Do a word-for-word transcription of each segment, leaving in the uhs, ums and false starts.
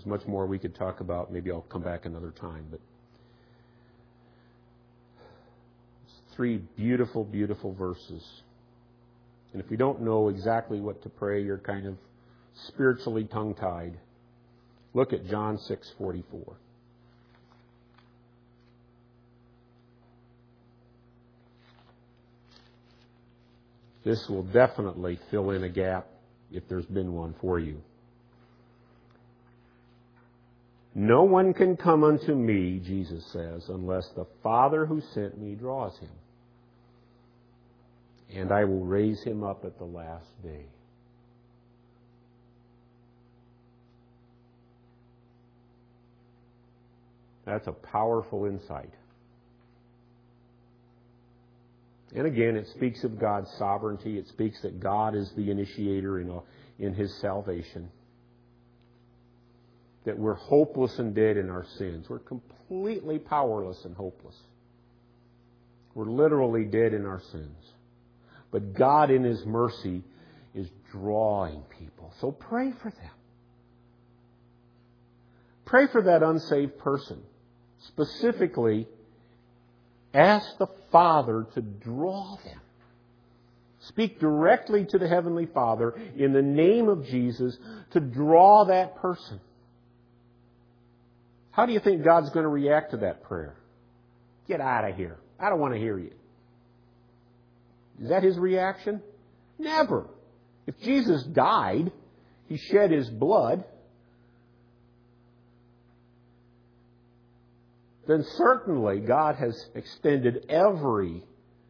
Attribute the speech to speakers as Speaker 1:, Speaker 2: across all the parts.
Speaker 1: There's much more we could talk about. Maybe I'll come back another time. But three beautiful, beautiful verses. And if you don't know exactly what to pray, you're kind of spiritually tongue-tied. Look at John six forty-four. This will definitely fill in a gap if there's been one for you. No one can come unto me, Jesus says, unless the Father who sent me draws him. And I will raise him up at the last day. That's a powerful insight. And again, it speaks of God's sovereignty. It speaks that God is the initiator in, a, in His salvation. That we're hopeless and dead in our sins. We're completely powerless and hopeless. We're literally dead in our sins. But God in His mercy is drawing people. So pray for them. Pray for that unsaved person. Specifically, ask the Father to draw them. Speak directly to the Heavenly Father in the name of Jesus to draw that person. How do you think God's going to react to that prayer? Get out of here. I don't want to hear you. Is that His reaction? Never. If Jesus died, He shed His blood, then certainly God has extended everything.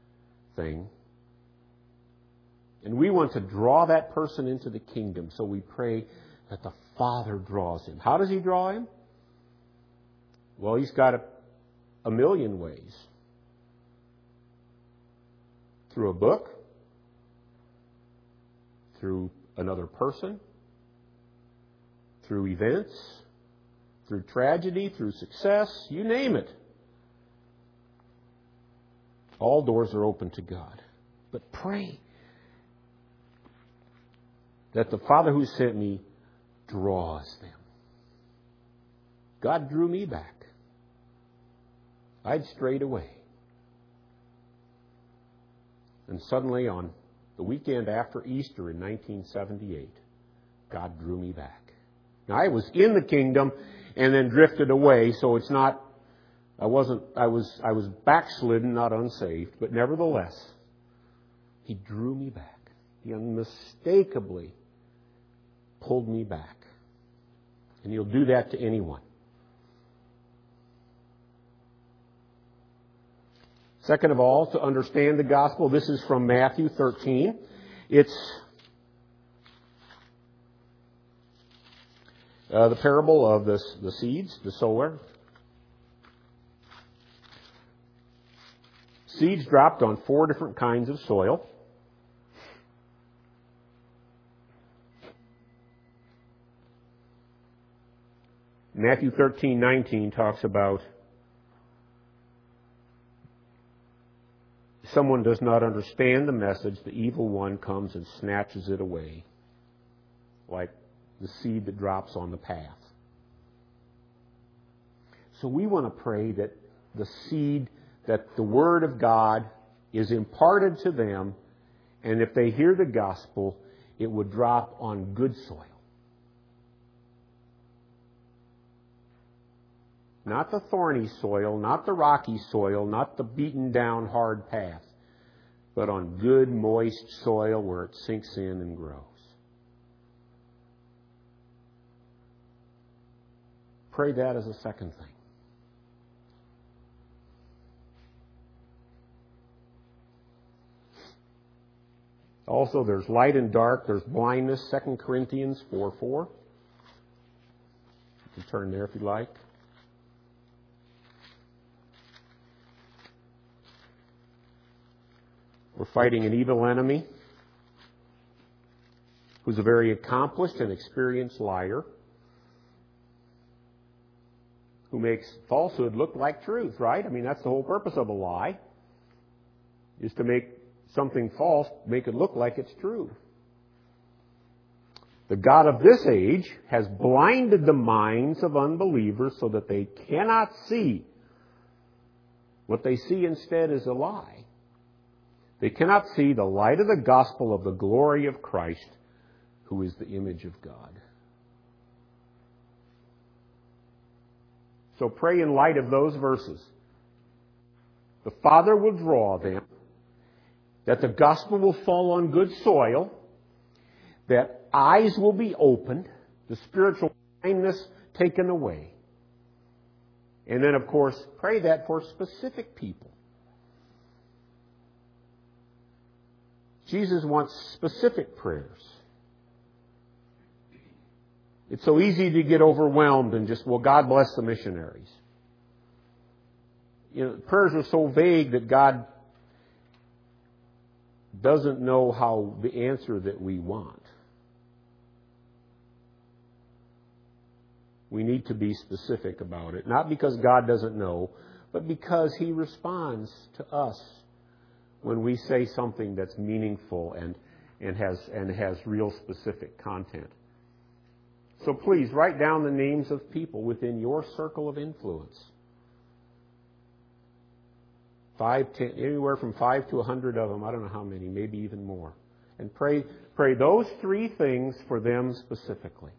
Speaker 1: And we want to draw that person into the kingdom. So we pray that the Father draws him. How does He draw him? Well, He's got a, a million ways. Through a book, through another person, through events, through tragedy, through success, you name it. All doors are open to God. But pray that the Father who sent me draws them. God drew me back. I'd strayed away. And suddenly on the weekend after Easter in nineteen seventy-eight, God drew me back. Now I was in the kingdom and then drifted away, so it's not, I wasn't, I was, I was backslidden, not unsaved, but nevertheless, He drew me back. He unmistakably pulled me back. And He'll do that to anyone. Second of all, to understand the gospel, this is from Matthew thirteen. It's uh, the parable of the, the seeds, the sower. Seeds dropped on four different kinds of soil. Matthew thirteen nineteen talks about someone does not understand the message, the evil one comes and snatches it away, like the seed that drops on the path. So we want to pray that the seed, that the Word of God is imparted to them, and if they hear the gospel, it would drop on good soil. Not the thorny soil, not the rocky soil, not the beaten down hard path, but on good moist soil where it sinks in and grows. Pray that as a second thing. Also, there's light and dark, there's blindness, Second Corinthians four four. You can turn there if you like. We're fighting an evil enemy who's a very accomplished and experienced liar who makes falsehood look like truth, right? I mean, that's the whole purpose of a lie, is to make something false, make it look like it's true. The God of this age has blinded the minds of unbelievers so that they cannot see. What they see instead is a lie. They cannot see the light of the gospel of the glory of Christ, who is the image of God. So pray in light of those verses. The Father will draw them, that the gospel will fall on good soil, that eyes will be opened, the spiritual blindness taken away. And then, of course, pray that for specific people. Jesus wants specific prayers. It's so easy to get overwhelmed and just, well, God bless the missionaries. You know, prayers are so vague that God doesn't know how the answer that we want. We need to be specific about it. Not because God doesn't know, but because He responds to us when we say something that's meaningful and, and has and has real specific content. So please write down the names of people within your circle of influence. Five, ten, anywhere from five to a hundred of them. I don't know how many, maybe even more. And pray, pray those three things for them specifically.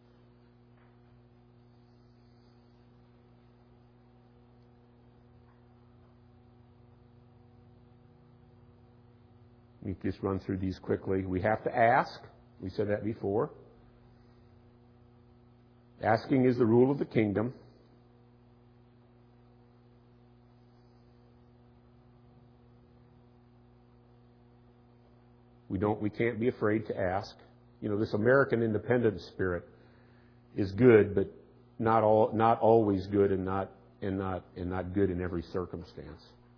Speaker 1: Let me just run through these quickly. We have to ask. We said that before. Asking is the rule of the kingdom. We don't. We can't be afraid to ask. You know, this American independence spirit is good, but not all, not always good, and not and not and not good in every circumstance.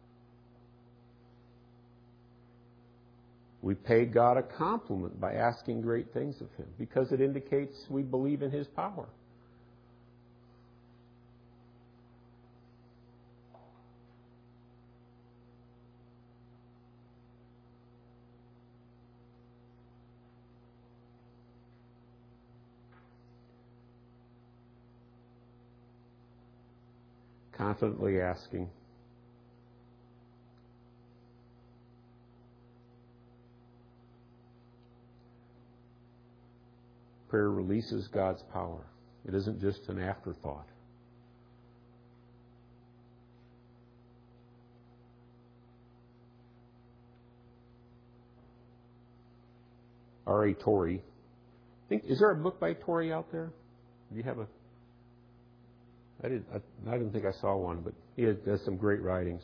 Speaker 1: We pay God a compliment by asking great things of Him because it indicates we believe in His power. Confidently asking. Prayer releases God's power. It isn't just an afterthought. R A Torrey. Think, is there a book by Torrey out there? Do you have a... I didn't, I, I didn't think I saw one, but he has, has some great writings.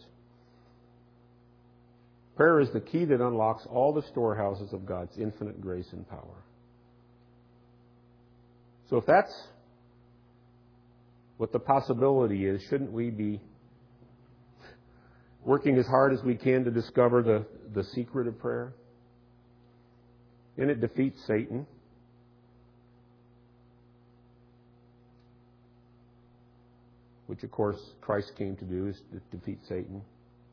Speaker 1: Prayer is the key that unlocks all the storehouses of God's infinite grace and power. So if that's what the possibility is, shouldn't we be working as hard as we can to discover the, the secret of prayer? And it defeats Satan. Which, of course, Christ came to do, is to defeat Satan.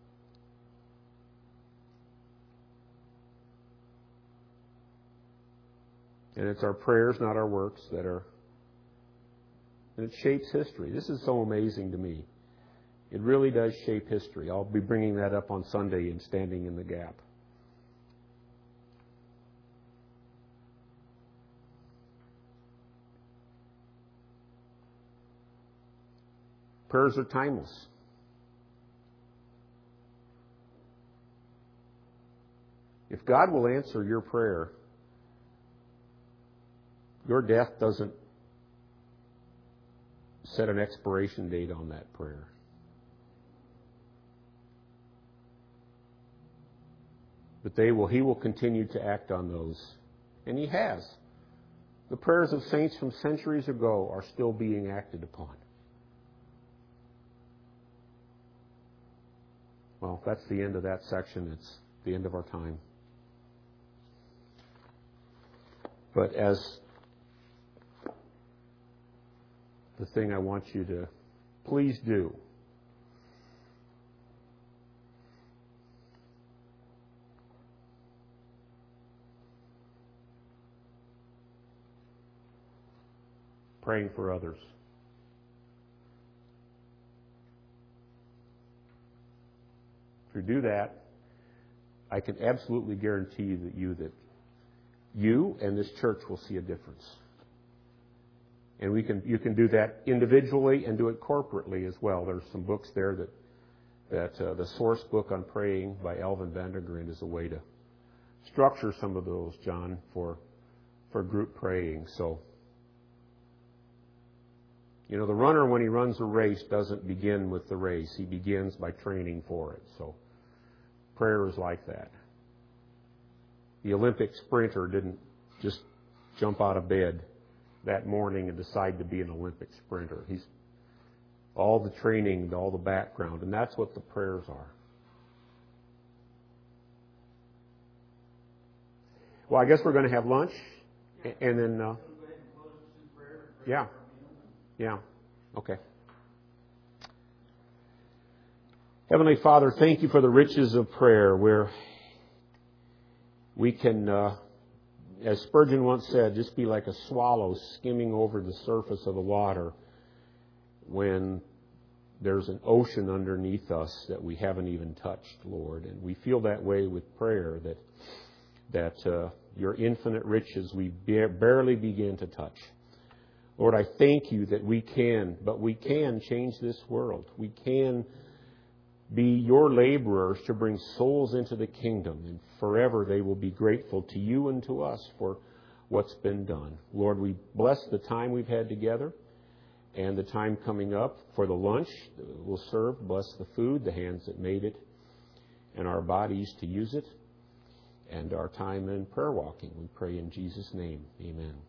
Speaker 1: And it's our prayers, not our works, that are... And it shapes history. This is so amazing to me. It really does shape history. I'll be bringing that up on Sunday in Standing in the Gap. Prayers are timeless. If God will answer your prayer, your death doesn't set an expiration date on that prayer. But they will, He will continue to act on those. And He has. The prayers of saints from centuries ago are still being acted upon. Well, that's the end of that section. It's the end of our time. But as the thing I want you to please do, praying for others. If you do that, I can absolutely guarantee that you that you and this church will see a difference. And we can you can do that individually and do it corporately as well. There's some books there that that uh, the source book on praying by Alvin Vandergreen is a way to structure some of those, John, for for group praying. So, you know, the runner, when he runs a race, doesn't begin with the race. He begins by training for it. So prayer is like that. The Olympic sprinter didn't just jump out of bed that morning and decide to be an Olympic sprinter. He's all the training, all the background, and that's what the prayers are. Well, I guess we're going to have lunch, and then, uh, yeah, yeah, okay. Heavenly Father, thank you for the riches of prayer, where we can, uh, as Spurgeon once said, just be like a swallow skimming over the surface of the water when there's an ocean underneath us that we haven't even touched, Lord. And we feel that way with prayer, that that uh, your infinite riches we barely begin to touch. Lord, I thank you that we can, but we can change this world. We can be your laborers to bring souls into the kingdom, and forever they will be grateful to you and to us for what's been done. Lord, we bless the time we've had together and the time coming up for the lunch that we'll serve. Bless the food, the hands that made it, and our bodies to use it, and our time in prayer walking. We pray in Jesus' name. Amen.